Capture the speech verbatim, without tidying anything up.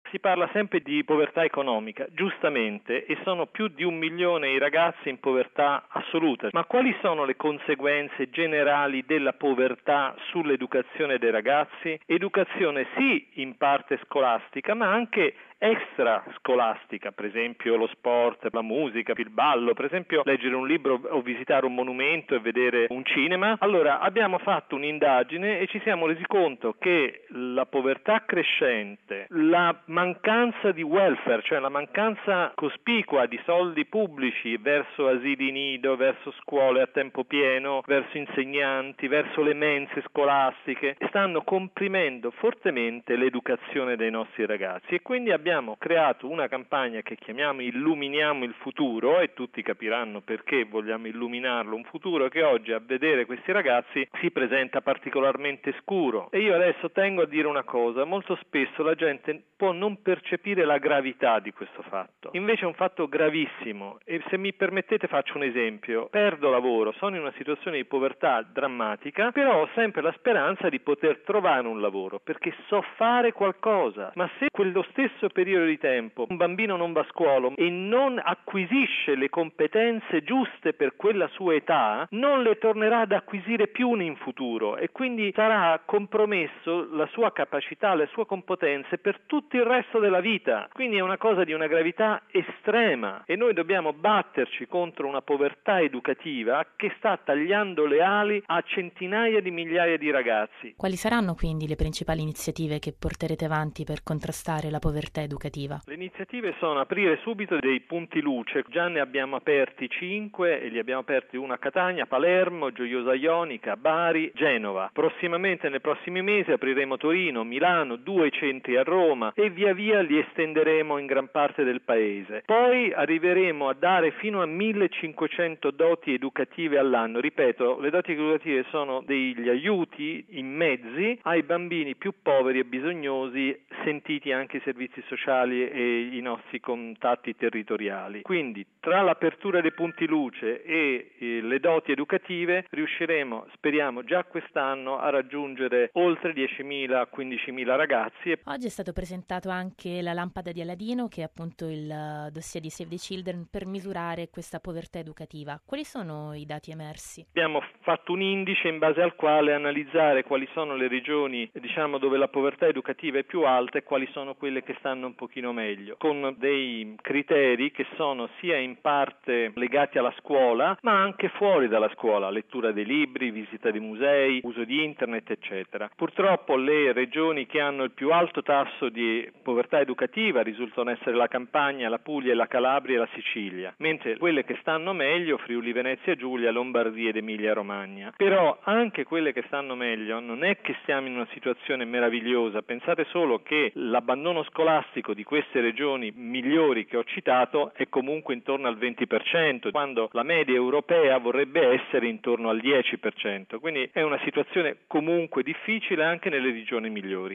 Si parla sempre di povertà economica, giustamente, e sono più di un milione i ragazzi in povertà assoluta. Ma quali sono le conseguenze generali della povertà sull'educazione dei ragazzi? Educazione sì in parte scolastica, ma anche extra scolastica, per esempio lo sport, la musica, il ballo, per esempio leggere un libro o visitare un monumento e vedere un cinema. Allora abbiamo fatto un'indagine e ci siamo resi conto che la povertà crescente, la mancanza di welfare, cioè la mancanza cospicua di soldi pubblici verso asili nido, verso scuole a tempo pieno, verso insegnanti, verso le mense scolastiche, stanno comprimendo fortemente l'educazione dei nostri ragazzi e quindi abbiamo Abbiamo creato una campagna che chiamiamo Illuminiamo il futuro e tutti capiranno perché vogliamo illuminarlo, un futuro che oggi a vedere questi ragazzi si presenta particolarmente scuro. E io adesso tengo a dire una cosa, molto spesso la gente può non percepire la gravità di questo fatto, invece è un fatto gravissimo e se mi permettete faccio un esempio: perdo lavoro, sono in una situazione di povertà drammatica, però ho sempre la speranza di poter trovare un lavoro perché so fare qualcosa, ma se quello stesso periodo di tempo un bambino non va a scuola e non acquisisce le competenze giuste per quella sua età, non le tornerà ad acquisire più in futuro e quindi sarà compromesso la sua capacità, le sue competenze per tutto il resto della vita. Quindi è una cosa di una gravità estrema e noi dobbiamo batterci contro una povertà educativa che sta tagliando le ali a centinaia di migliaia di ragazzi. Quali saranno quindi le principali iniziative che porterete avanti per contrastare la povertà educativa? Le iniziative sono aprire subito dei punti luce, già ne abbiamo aperti cinque e li abbiamo aperti uno a Catania, Palermo, Gioiosa Ionica, Bari, Genova. Prossimamente nei prossimi mesi apriremo Torino, Milano, due centri a Roma e via via li estenderemo in gran parte del paese. Poi arriveremo a dare fino a millecinquecento doti educative all'anno. Ripeto, le doti educative sono degli aiuti in mezzi ai bambini più poveri e bisognosi, sentiti anche i servizi sociali e i nostri contatti territoriali. Quindi tra l'apertura dei punti luce e eh, le doti educative riusciremo, speriamo già quest'anno, a raggiungere oltre diecimila quindicimila ragazzi. Oggi è stato presentato anche la lampada di Aladino, che è appunto il dossier di Save the Children per misurare questa povertà educativa. Quali sono i dati emersi? Abbiamo fatto un indice in base al quale analizzare quali sono le regioni, diciamo, dove la povertà educativa è più alta e quali sono quelle che stanno un pochino meglio, con dei criteri che sono sia in parte legati alla scuola ma anche fuori dalla scuola, lettura dei libri, visita dei musei, uso di internet eccetera. Purtroppo le regioni che hanno il più alto tasso di povertà educativa risultano essere la Campania, la Puglia, la Calabria e la Sicilia, mentre quelle che stanno meglio Friuli Venezia Giulia, Lombardia ed Emilia Romagna. Però anche quelle che stanno meglio non è che stiamo in una situazione meravigliosa, pensate solo che l'abbandono scolastico di queste regioni migliori che ho citato è comunque intorno al venti per cento, quando la media europea vorrebbe essere intorno al dieci per cento, quindi è una situazione comunque difficile anche nelle regioni migliori.